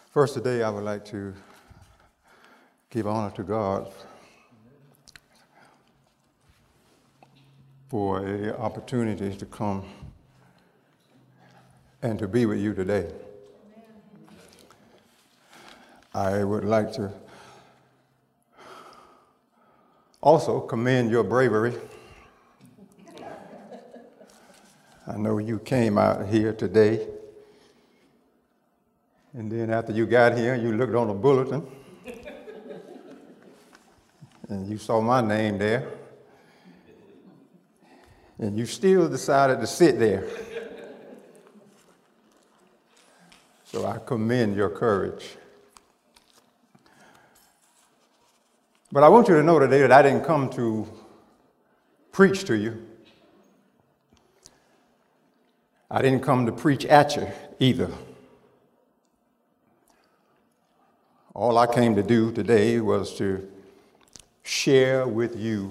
First today, I would like to give honor to God for an opportunity to come and to be with you today. I would like to also commend your bravery. I know you came out here today, and then after you got here, you looked on the bulletin, and you saw my name there, and you still decided to sit there. So I commend your courage. But I want you to know today that I didn't come to preach to you. I didn't come to preach at you either. All I came to do today was to share with you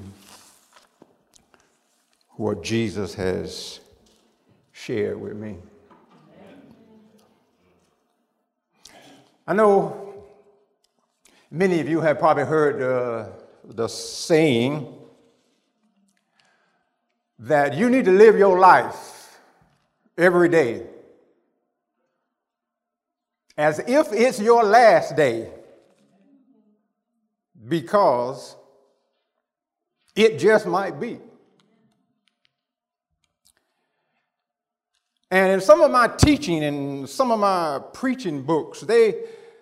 what Jesus has shared with me. I know many of you have probably heard the saying that you need to live your life every day as if it's your last day, because it just might be. And in some of my teaching and some of my preaching books, they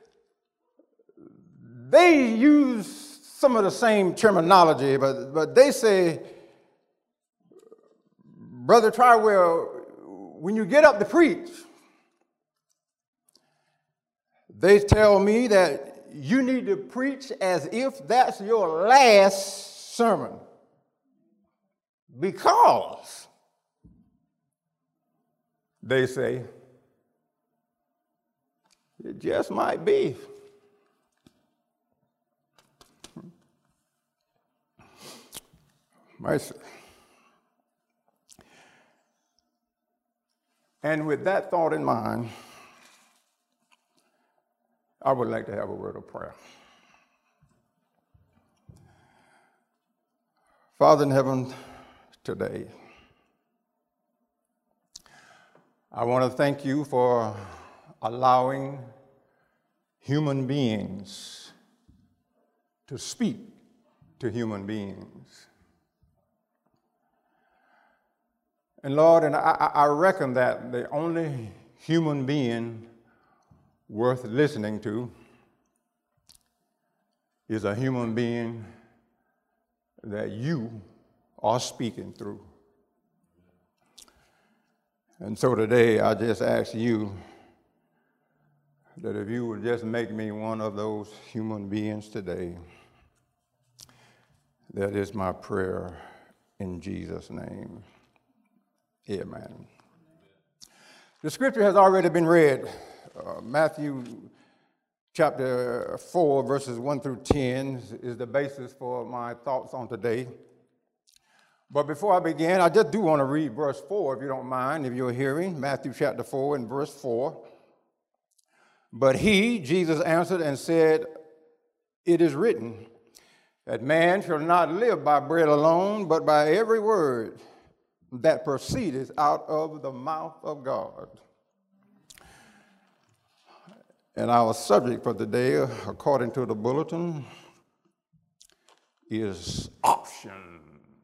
use some of the same terminology, but they say, Brother Trywell, when you get up to preach, they tell me that you need to preach as if that's your last sermon, because they say it just might be. Mercy. And with that thought in mind, I would like to have a word of prayer. Father in heaven, today, I want to thank you for allowing human beings to speak to human beings. And Lord, and I reckon that the only human being worth listening to is a human being that you are speaking through. And so today, I just ask you that if you would just make me one of those human beings today. That is my prayer in Jesus' name. Amen. The scripture has already been read. Matthew chapter 4, verses 1 through 10 is the basis for my thoughts on today. But before I begin, I just do want to read verse 4, if you don't mind, if you're hearing. Matthew chapter 4 and verse 4. But he, Jesus, answered and said, it is written, that man shall not live by bread alone, but by every word that proceedeth out of the mouth of God. And our subject for today, according to the bulletin, is options.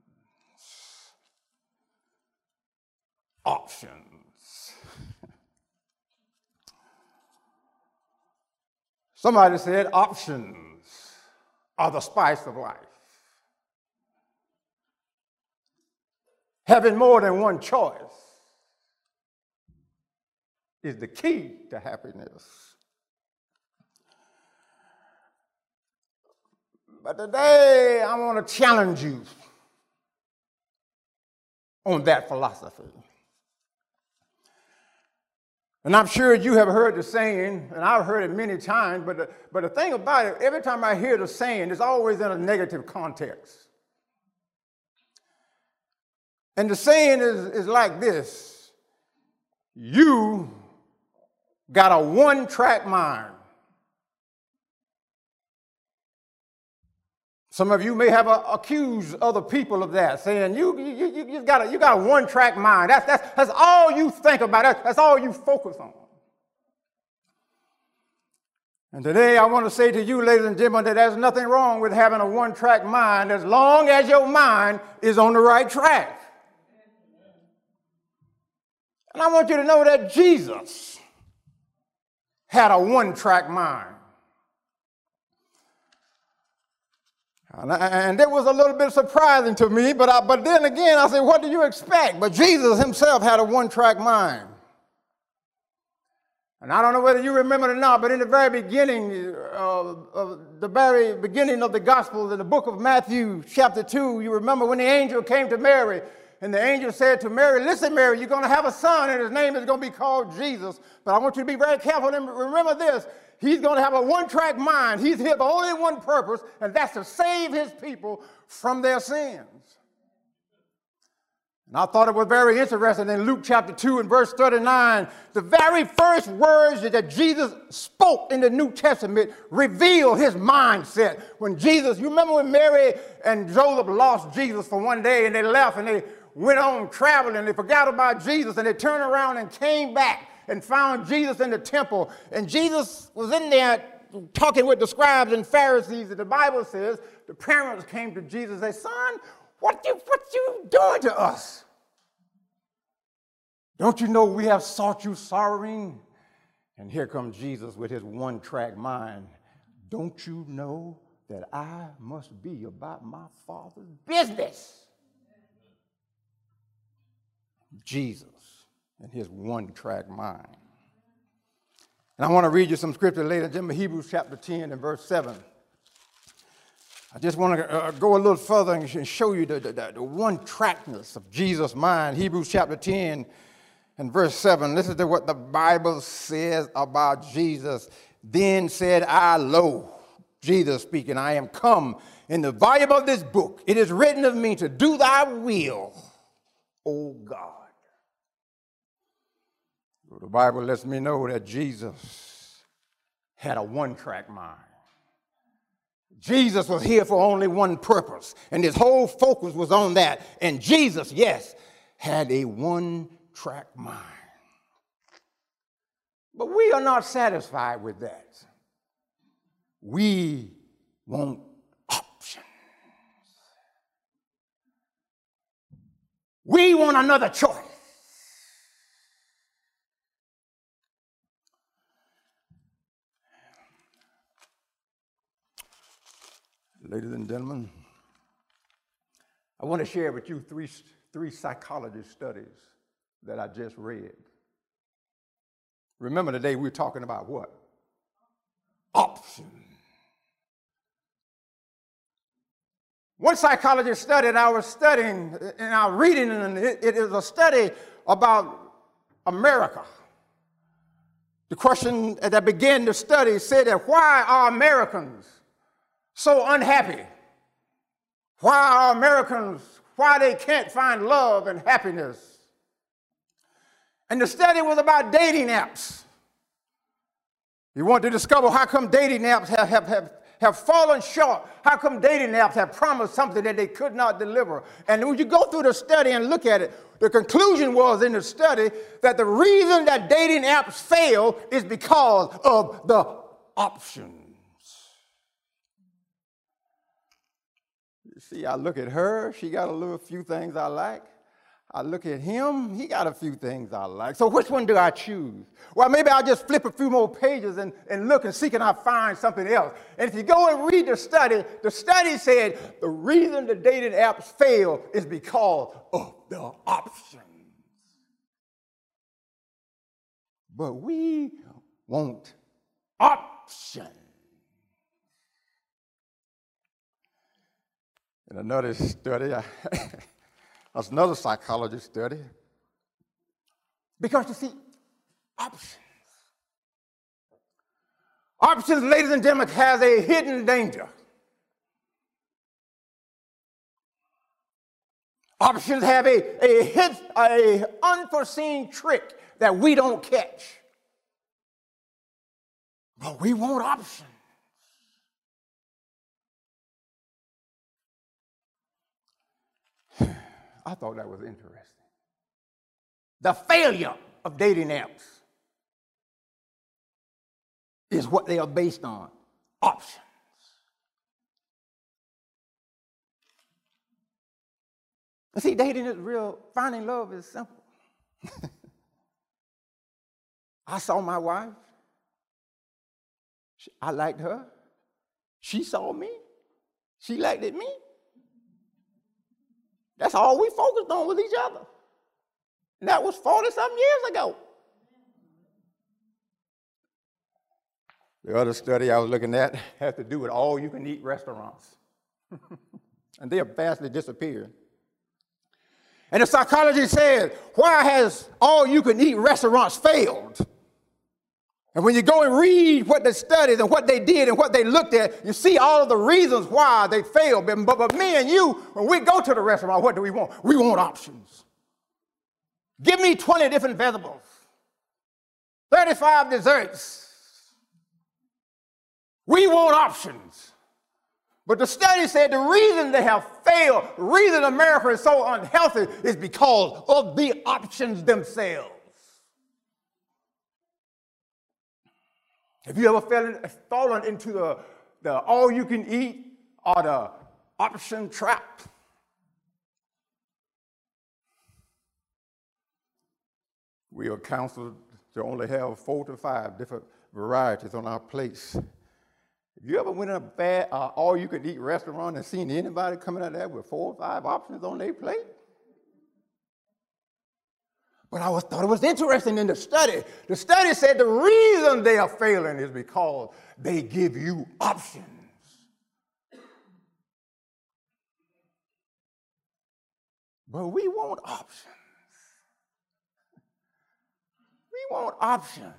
Options. Somebody said options are the spice of life. Having more than one choice is the key to happiness. But today, I want to challenge you on that philosophy. And I'm sure you have heard the saying, and I've heard it many times, but the thing about it, every time I hear the saying, it's always in a negative context. And the saying is like this: you got a one-track mind. Some of you may have accused other people of that, saying you got a one-track mind. That's all you think about. That's all you focus on. And today I want to say to you, ladies and gentlemen, that there's nothing wrong with having a one-track mind as long as your mind is on the right track. And I want you to know that Jesus had a one-track mind. And it was a little bit surprising to me, but then again, I said, what do you expect? But Jesus himself had a one-track mind. And I don't know whether you remember it or not, but in the very beginning of the Gospel, in the book of Matthew, chapter 2, you remember when the angel came to Mary, and the angel said to Mary, listen, Mary, you're going to have a son, and his name is going to be called Jesus. But I want you to be very careful and remember this. He's going to have a one-track mind. He's here for only one purpose, and that's to save his people from their sins. And I thought it was very interesting in Luke chapter 2 and verse 39, the very first words that Jesus spoke in the New Testament revealed his mindset. When Jesus, you remember when Mary and Joseph lost Jesus for one day and they left and they went on traveling, they forgot about Jesus and they turned around and came back and found Jesus in the temple. And Jesus was in there talking with the scribes and Pharisees. And the Bible says the parents came to Jesus and said, son, what you doing to us? Don't you know we have sought you sorrowing? And here comes Jesus with his one-track mind. Don't you know that I must be about my Father's business? Jesus and his one-track mind. And I want to read you some scripture later, Hebrews chapter 10 and verse 7. I just want to go a little further and show you the one-trackness of Jesus' mind. Hebrews chapter 10 and verse 7. Listen to what the Bible says about Jesus. Then said I, lo, Jesus speaking, I am come in the volume of this book. It is written of me to do thy will, O God. The Bible lets me know that Jesus had a one-track mind. Jesus was here for only one purpose, and his whole focus was on that. And Jesus, yes, had a one-track mind. But we are not satisfied with that. We want options. We want another choice. Ladies and gentlemen, I want to share with you three psychology studies that I just read. Remember today we're talking about what? Options. One psychology study that I was studying and I was reading, and it is a study about America. The question that began the study said that why are Americans so unhappy? Why are Americans, why they can't find love and happiness? And the study was about dating apps. You want to discover how come dating apps have fallen short. How come dating apps have promised something that they could not deliver? And when you go through the study and look at it, the conclusion was in the study that the reason that dating apps fail is because of the options. You see, I look at her, she got a few things I like. I look at him, he got a few things I like. So which one do I choose? Well, maybe I'll just flip a few more pages and look and see can I find something else. And if you go and read the study said the reason the dating apps fail is because of the options. But we want options. In another study, that's another psychology study. Because you see, options. Options, ladies and gentlemen, has a hidden danger. Options have a unforeseen trick that we don't catch. But we want options. I thought that was interesting. The failure of dating apps is what they are based on, options. And see, dating is real, finding love is simple. I saw my wife. I liked her. She saw me. She liked me. That's all we focused on with each other. And that was 40-something years ago. The other study I was looking at had to do with all-you-can-eat restaurants. And they have vastly disappeared. And the psychology says, why has all-you-can-eat restaurants failed? And when you go and read what they studied and what they did and what they looked at, you see all of the reasons why they failed. But me and you, when we go to the restaurant, what do we want? We want options. Give me 20 different vegetables, 35 desserts. We want options. But the study said the reason they have failed, the reason America is so unhealthy is because of the options themselves. Have you ever fallen into the all-you-can-eat or the option trap? We are counseled to only have 4 to 5 different varieties on our plates. Have you ever went in a bad all-you-can-eat restaurant and seen anybody coming out there with 4 or 5 options on their plate? But I thought it was interesting in the study. The study said the reason they are failing is because they give you options. But we want options. We want options.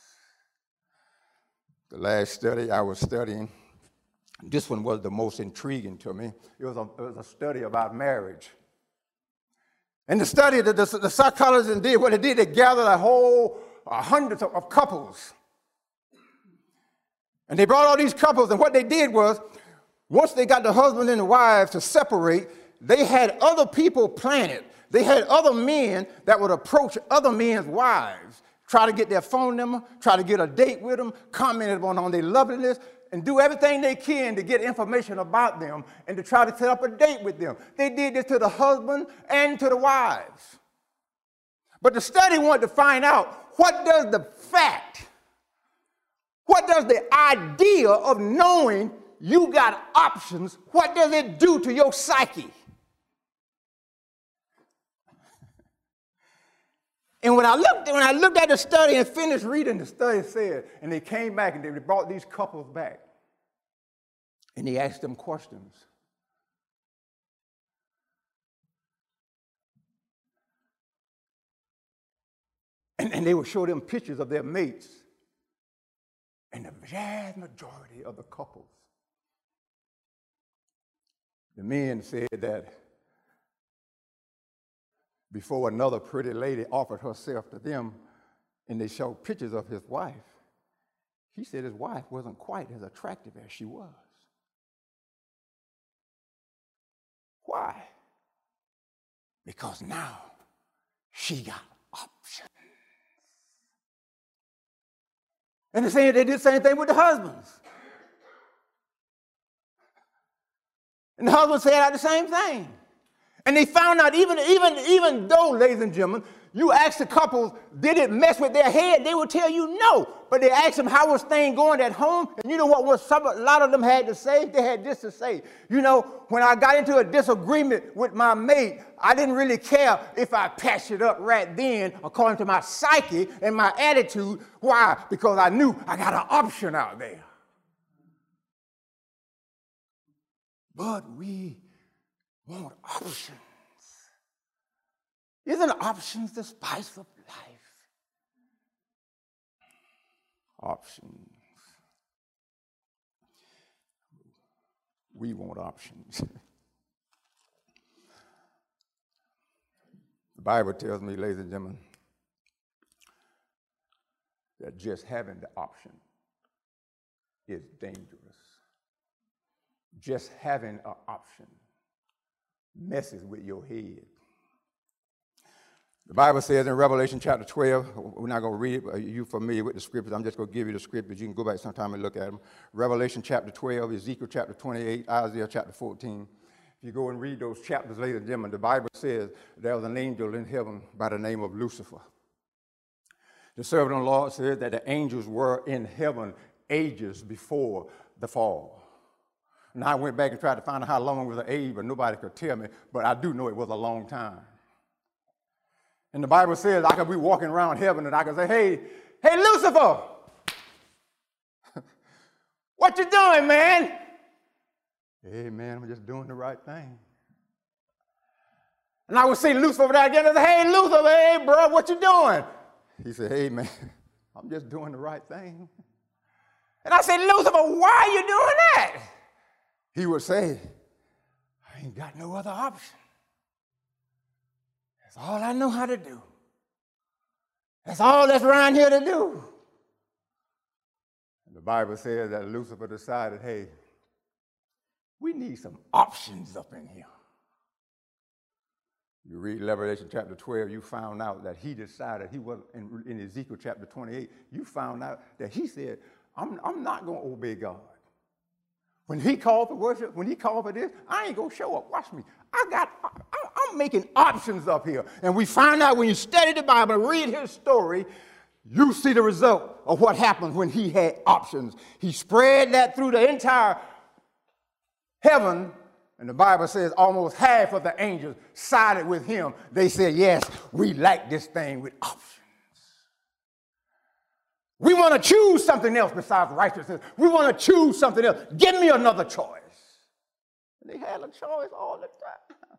The last study I was studying, this one was the most intriguing to me. It was a study about marriage. And the study that the psychologists did, what they did, they gathered hundreds of couples. And they brought all these couples, and what they did was, once they got the husband and the wife to separate, they had other people planted. They had other men that would approach other men's wives, try to get their phone number, try to get a date with them, comment on their loveliness, and do everything they can to get information about them and to try to set up a date with them. They did this to the husband and to the wives. But the study wanted to find out, what does the idea of knowing you got options, what does it do to your psyche? And when I looked at the study and finished reading, the study said, and they came back and they brought these couples back. And they asked them questions. And they would show them pictures of their mates. And the vast majority of the couples, the men said that before another pretty lady offered herself to them and they showed pictures of his wife, he said his wife wasn't quite as attractive as she was. Why? Because now she got options. And they did the same thing with the husbands. And the husband said the same thing. And they found out, even though, ladies and gentlemen, you ask the couples, did it mess with their head? They will tell you no. But they asked them, how was things going at home? And you know what a lot of them had to say? They had this to say. You know, when I got into a disagreement with my mate, I didn't really care if I patched it up right then according to my psyche and my attitude. Why? Because I knew I got an option out there. But we want options. Isn't options the spice of life? Options. We want options. The Bible tells me, ladies and gentlemen, that just having the option is dangerous. Just having an option messes with your head. The Bible says in Revelation chapter 12, we're not going to read it, you're familiar with the scriptures. I'm just going to give you the scriptures. You can go back sometime and look at them. Revelation chapter 12, Ezekiel chapter 28, Isaiah chapter 14. If you go and read those chapters later, gentlemen, the Bible says there was an angel in heaven by the name of Lucifer. The servant of the Lord said that the angels were in heaven ages before the fall. And I went back and tried to find out how long was the age, but nobody could tell me. But I do know it was a long time. And the Bible says I could be walking around heaven and I could say, hey, Lucifer, what you doing, man? Hey, man, I'm just doing the right thing. And I would see Lucifer over there again and say, hey, Lucifer, hey, bro, what you doing? He said, hey, man, I'm just doing the right thing. And I said, Lucifer, why are you doing that? He would say, I ain't got no other option. That's all I know how to do. That's all that's around here to do. And the Bible says that Lucifer decided, hey, we need some options up in here. You read Revelation chapter 12, you found out that he decided, he was in Ezekiel chapter 28, you found out that he said, I'm not going to obey God. When he called for worship, when he called for this, I ain't going to show up. Watch me. I'm making options up here. And we find out when you study the Bible and read his story, you see the result of what happened when he had options. He spread that through the entire heaven, and the Bible says almost half of the angels sided with him. They said, yes, we like this thing with options. We want to choose something else besides righteousness. We want to choose something else. Give me another choice. And they had a choice all the time.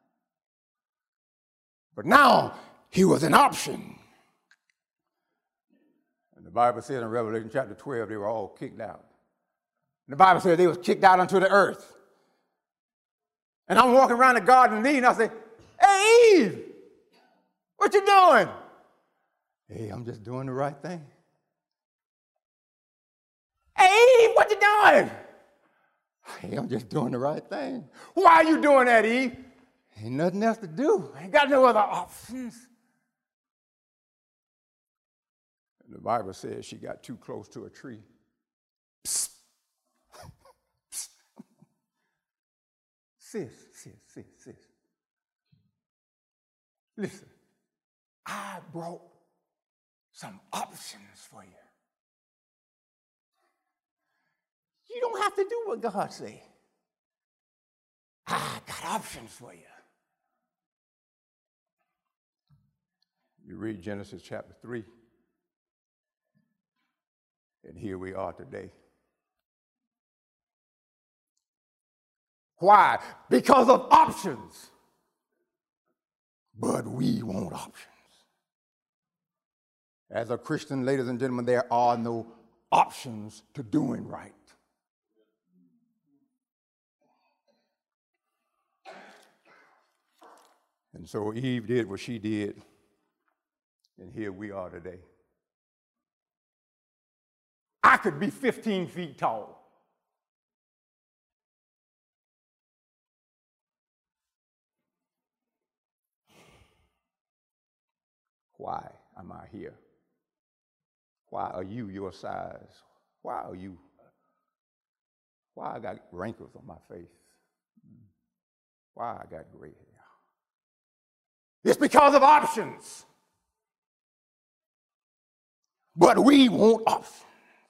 But now he was an option. And the Bible says in Revelation chapter 12, they were all kicked out. And the Bible says they was kicked out onto the earth. And I'm walking around the Garden of Eden, and I say, hey, Eve, what you doing? Hey, I'm just doing the right thing. Hey, Eve, what you doing? Hey, I'm just doing the right thing. Why are you doing that, Eve? Ain't nothing else to do. I ain't got no other options. And the Bible says she got too close to a tree. Psst. Psst. Sis. Listen, I brought some options for you. You don't have to do what God says. I got options for you. You read Genesis chapter 3, and here we are today. Why? Because of options. But we want options. As a Christian, ladies and gentlemen, there are no options to doing right. And so Eve did what she did, and here we are today. I could be 15 feet tall. Why am I here? Why are you your size? Why are you? Why I got wrinkles on my face? Why I got gray hair? It's because of options. But we want options.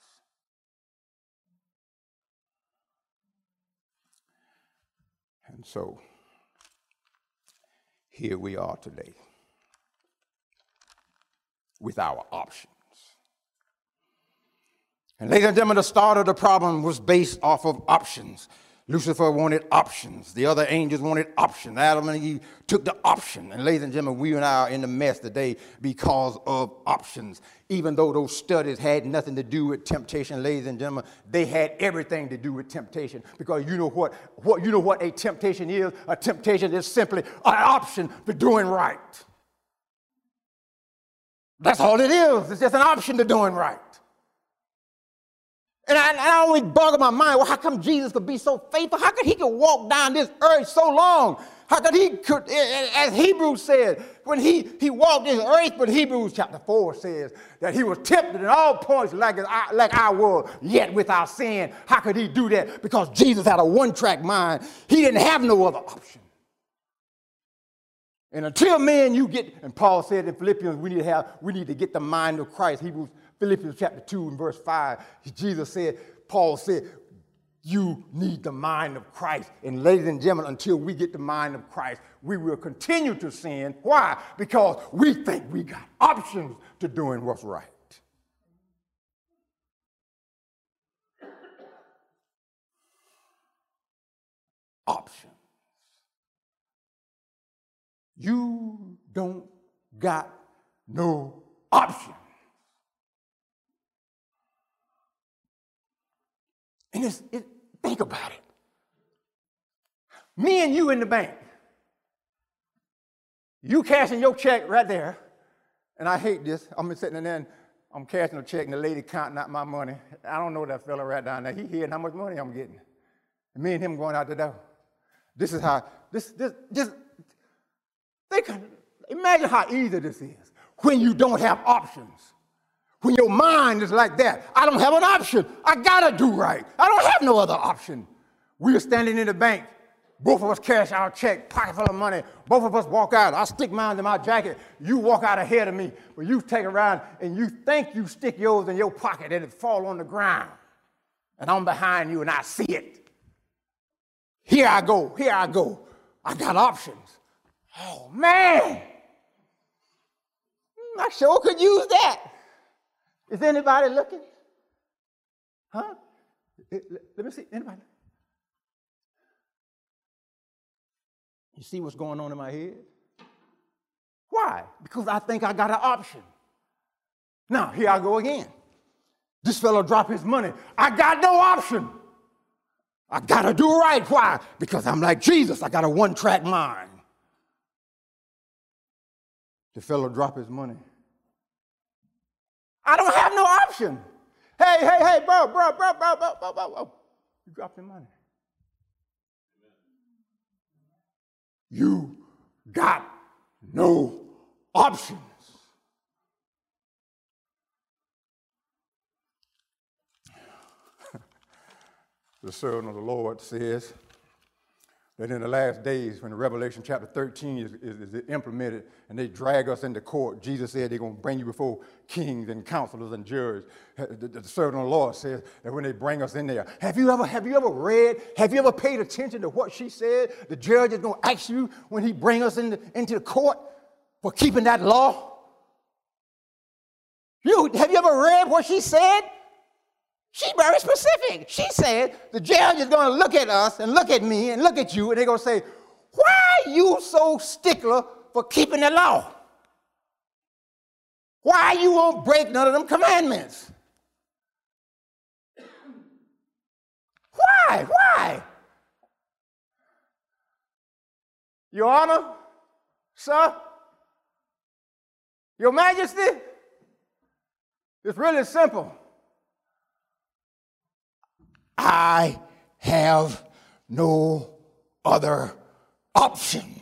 And so, here we are today with our options. And ladies and gentlemen, the start of the problem was based off of options. Lucifer wanted options. The other angels wanted options. Adam and Eve took the option. And ladies and gentlemen, we and I are in the mess today because of options. Even though those studies had nothing to do with temptation, ladies and gentlemen, they had everything to do with temptation. Because you know what a temptation is? A temptation is simply an option for doing right. That's all it is. It's just an option to doing right. And I always bug in my mind, well, how come Jesus could be so faithful? How could he walk down this earth so long? How could he, as Hebrews said, when he walked this earth, but Hebrews chapter 4 says that he was tempted in all points like I was, yet without sin. How could he do that? Because Jesus had a one-track mind. He didn't have no other option. And until me and you get, and Paul said in Philippians, we need to get the mind of Christ. Philippians chapter 2 and verse 5, Paul said, you need the mind of Christ. And ladies and gentlemen, until we get the mind of Christ, we will continue to sin. Why? Because we think we got options to doing what's right. Options. You don't got no option. And think about it. Me and you in the bank. You cashing your check right there. And I hate this. I'm sitting there and I'm cashing a check and the lady counting out my money. I don't know that fella right down there. He hearing how much money I'm getting. And me and him going out the door. This is how, imagine how easy this is when you don't have options. When your mind is like that, I don't have an option. I gotta do right. I don't have no other option. We are standing in the bank. Both of us cash our check, pocket full of money. Both of us walk out. I stick mine in my jacket. You walk out ahead of me. But you take around and you think you stick yours in your pocket and it fall on the ground. And I'm behind you and I see it. Here I go. I got options. Oh, man. I sure could use that. Is anybody looking? Huh? Let me see. Anybody? You see what's going on in my head? Why? Because I think I got an option. Now, here I go again. This fellow dropped his money. I got no option. I got to do right. Why? Because I'm like Jesus. I got a one-track mind. The fellow dropped his money. I don't have no option. Hey, bro. You dropped your money. You got no options. The servant of the Lord says that in the last days, when the Revelation chapter 13 is implemented and they drag us into court, Jesus said they're going to bring you before kings and counselors and judges. The servant of the Lord says that when they bring us in there, have you ever paid attention to what she said? The judge is going to ask you when he brings us into the court for keeping that law. Have you ever read what she said? She's very specific. She said the judge is going to look at us and look at me and look at you, and they're going to say, why are you so stickler for keeping the law? Why you won't break none of them commandments? Why? Your Honor, sir, Your Majesty, it's really simple. I have no other option.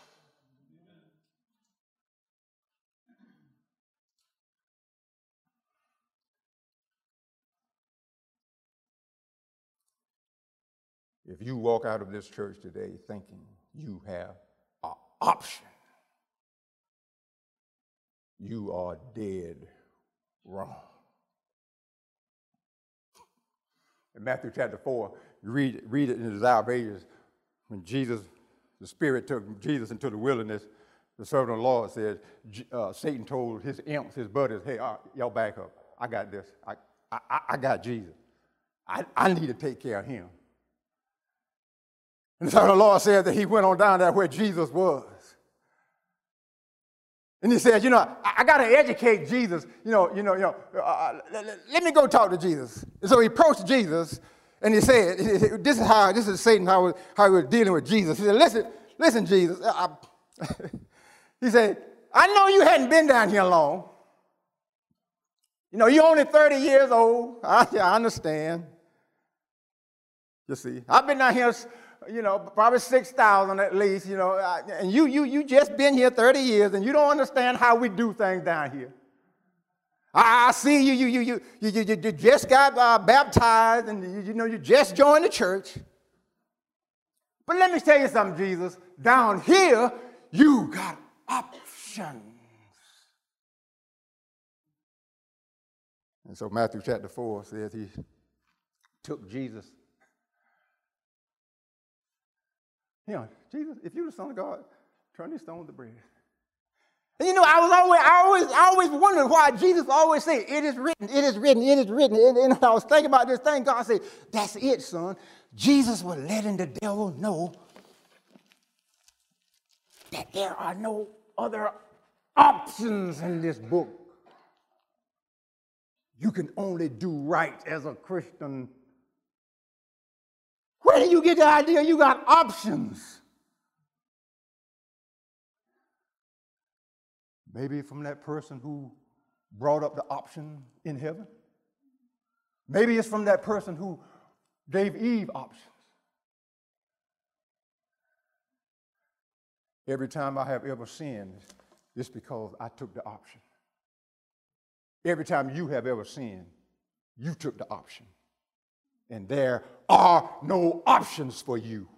If you walk out of this church today thinking you have an option, you are dead wrong. In Matthew chapter 4, you read it in the Desire of Ages, when the Spirit took Jesus into the wilderness, the servant of the Lord said, Satan told his imps, his buddies, hey, y'all back up. I got this. I got Jesus. I need to take care of him. And the servant of the Lord said that he went on down there where Jesus was. And he said, I got to educate Jesus. Let me go talk to Jesus. And so he approached Jesus, and he said, this is Satan, how he was dealing with Jesus. He said, listen, Jesus. He said, I know you hadn't been down here long. You're only 30 years old. I understand. You see, I've been down here probably 6,000 at least, and you just been here 30 years and you don't understand how we do things down here. I see you just got baptized and you just joined the church. But let me tell you something, Jesus. Down here, you got options. And so Matthew chapter 4 says he took Jesus. Jesus, if you're the Son of God, turn these stones to bread. And I always wondered why Jesus always said, it is written, it is written, it is written. And I was thinking about this thing. God said, that's it, son. Jesus was letting the devil know that there are no other options in this book. You can only do right as a Christian. Where do you get the idea you got options? Maybe from that person who brought up the option in heaven. Maybe it's from that person who gave Eve options. Every time I have ever sinned, it's because I took the option. Every time you have ever sinned, you took the option. And there are no options for you.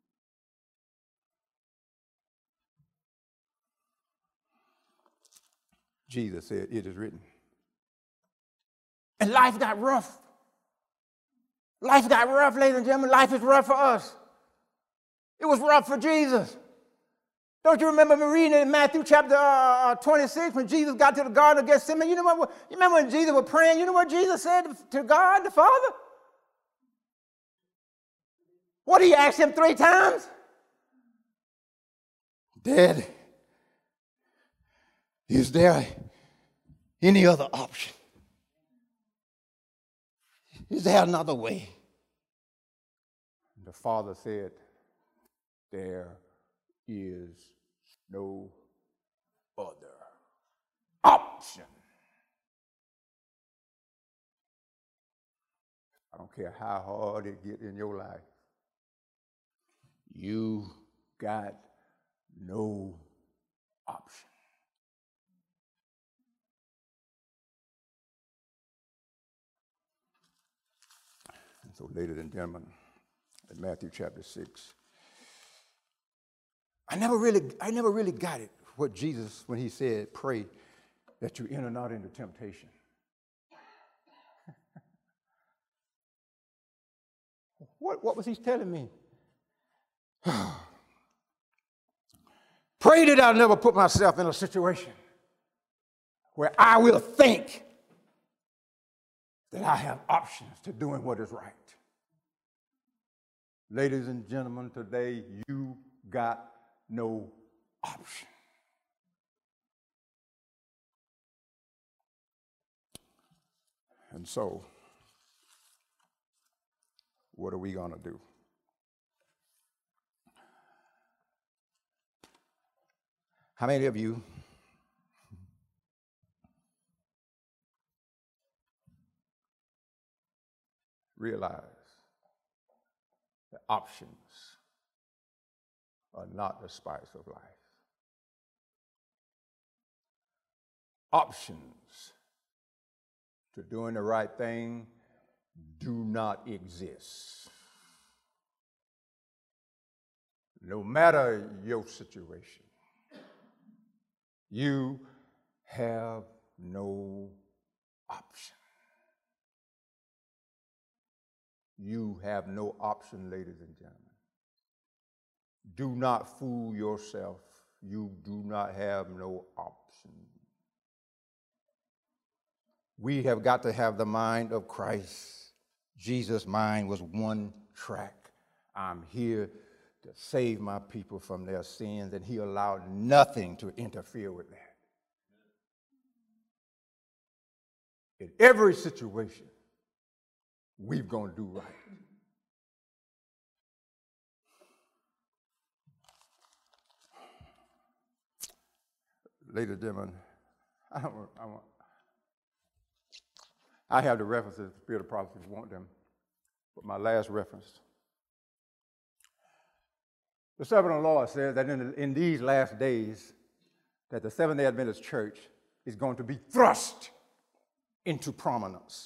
Jesus said, it is written. And life got rough. Life got rough, ladies and gentlemen. Life is rough for us. It was rough for Jesus. Don't you remember me reading in Matthew chapter 26 when Jesus got to the Garden of Gethsemane? You remember when Jesus was praying? You know what Jesus said to God, the Father? What did he ask him 3 times? Dad, is there any other option? Is there another way? The Father said, there is no other option. I don't care how hard it gets in your life. You got no option. And so, ladies and gentlemen, in Matthew chapter 6, I never really got it, what Jesus, when he said, pray that you enter not into temptation. What was he telling me? Pray that I'll never put myself in a situation where I will think that I have options to doing what is right. Ladies and gentlemen, today you got no option. And so, what are we going to do? How many of you realize that options are not the spice of life? Options to doing the right thing do not exist. No matter your situation, you have no option. You have no option, ladies and gentlemen. Do not fool yourself. You do not have no option. We have got to have the mind of Christ. Jesus' mind was one track. I'm here to save my people from their sins, and he allowed nothing to interfere with that. In every situation, we're going to do right. Ladies and gentlemen, I have the references, Spirit of Prophecy, if you want them, but my last reference The servant of the Lord says that in these last days, that the Seventh-day Adventist church is going to be thrust into prominence.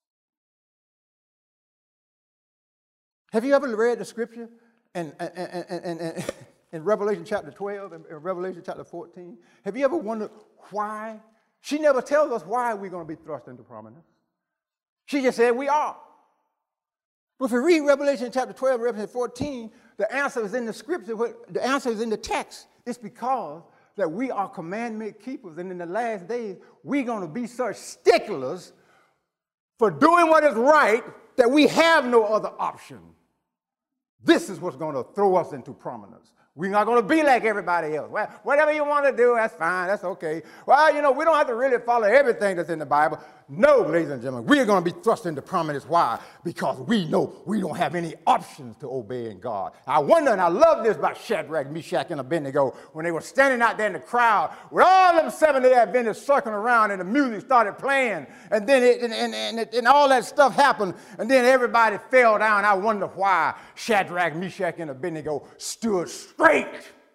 Have you ever read the scripture in Revelation chapter 12 and Revelation chapter 14? Have you ever wondered why? She never tells us why we're going to be thrust into prominence. She just said we are. But if you read Revelation chapter 12 and Revelation 14, the answer is in the scripture, the answer is in the text. It's because that we are commandment keepers, and in the last days, we're going to be such sticklers for doing what is right that we have no other option. This is what's going to throw us into prominence. We're not going to be like everybody else. Well, whatever you want to do, that's fine, that's okay. Well, we don't have to really follow everything that's in the Bible. No, ladies and gentlemen, we're going to be thrust into prominence. Why? Because we know we don't have any options to obeying God. I wonder, and I love this about Shadrach, Meshach, and Abednego, when they were standing out there in the crowd with all them Seventh-day Adventists circling around and the music started playing, and then and all that stuff happened, and then everybody fell down. I wonder why Shadrach, Meshach, and Abednego stood straight.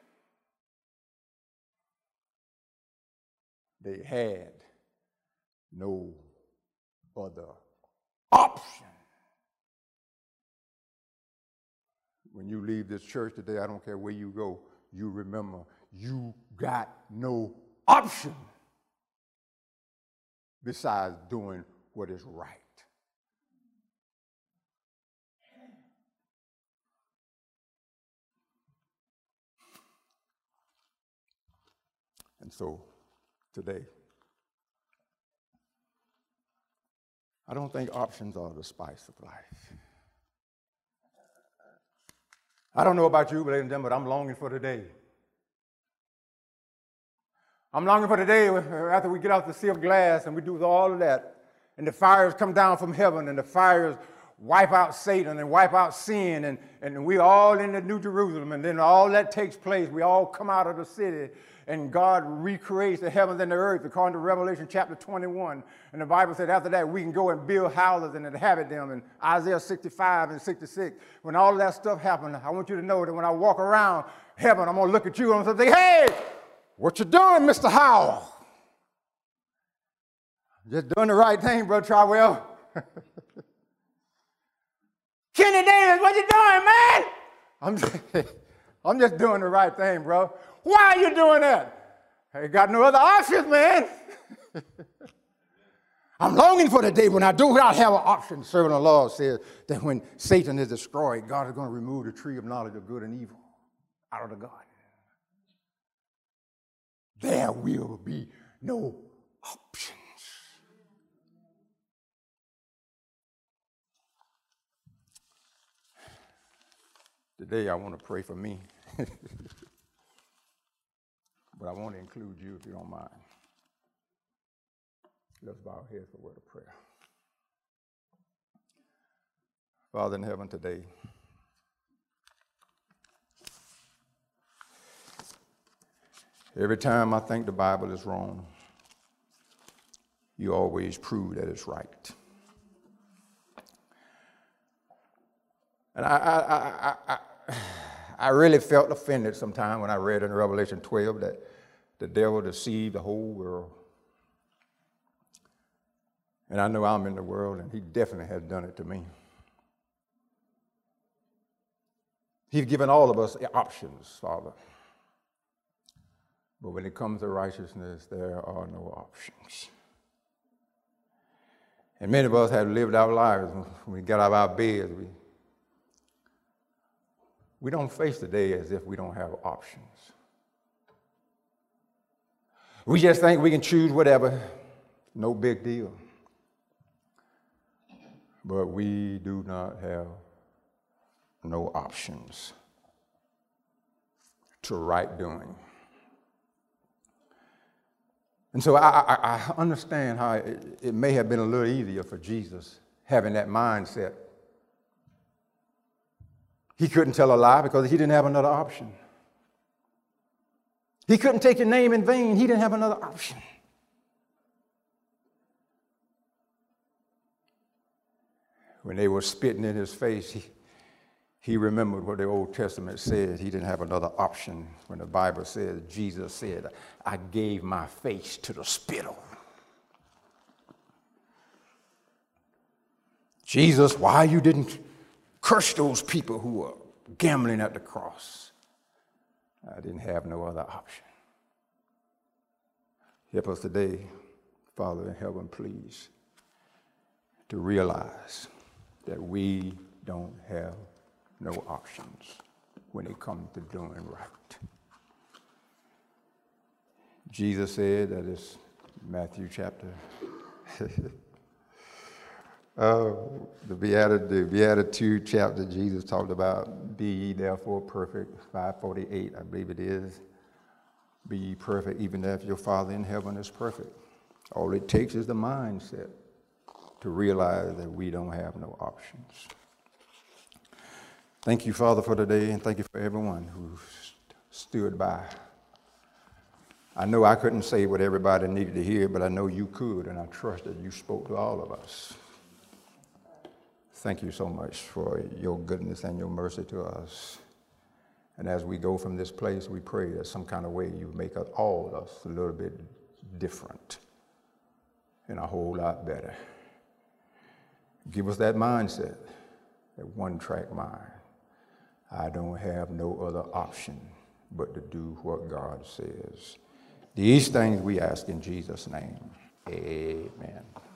They had no other option. When you leave this church today, I don't care where you go, you remember you got no option besides doing what is right. And so today, I don't think options are the spice of life. I don't know about you, ladies and gentlemen, but I'm longing for the day. I'm longing for the day after we get off the sea of glass and we do all of that, and the fires come down from heaven, and the fires wipe out Satan and wipe out sin, and we all in the New Jerusalem, and then all that takes place. We all come out of the city, and God recreates the heavens and the earth according to Revelation chapter 21. And the Bible said after that we can go and build houses and inhabit them. In Isaiah 65 and 66, when all of that stuff happened, I want you to know that when I walk around heaven, I'm going to look at you and I'm going to say, hey, what you doing, Mr. Howell? Just doing the right thing, Brother Trowell. Kenny Davis, what you doing, man? I'm just doing the right thing, bro. Why are you doing that? I ain't got no other options, man. I'm longing for the day when I do not have an option. The servant of the Lord says that when Satan is destroyed, God is going to remove the tree of knowledge of good and evil out of the garden. There will be no options. Today I want to pray for me. But I want to include you if you don't mind. Let's bow our heads for a word of prayer. Father in heaven, today, every time I think the Bible is wrong, you always prove that it's right. And I really felt offended sometime when I read in Revelation 12 that the devil deceived the whole world. And I know I'm in the world, and he definitely has done it to me. He's given all of us options, Father. But when it comes to righteousness, there are no options. And many of us have lived our lives when we get out of our beds. We don't face the day as if we don't have options. We just think we can choose whatever, no big deal. But we do not have no options to right doing. And so I understand how it may have been a little easier for Jesus having that mindset. He couldn't tell a lie because he didn't have another option. He couldn't take your name in vain. He didn't have another option. When they were spitting in his face, he remembered what the Old Testament said. He didn't have another option when the Bible says, Jesus said, I gave my face to the spittle. Jesus, why you didn't curse those people who were gambling at the cross? I didn't have no other option. Help us today, Father in heaven, please, to realize that we don't have no options when it comes to doing right. Jesus said, that is Matthew chapter, the Beatitude chapter, Jesus talked about, be ye therefore perfect, 5:48, I believe it is. Be ye perfect, even as your Father in heaven is perfect. All it takes is the mindset to realize that we don't have no options. Thank you, Father, for today, and thank you for everyone who stood by. I know I couldn't say what everybody needed to hear, but I know you could, and I trust that you spoke to all of us. Thank you so much for your goodness and your mercy to us. And as we go from this place, we pray that some kind of way you make us, all of us, a little bit different and a whole lot better. Give us that mindset, that one-track mind. I don't have no other option but to do what God says. These things we ask in Jesus' name. Amen.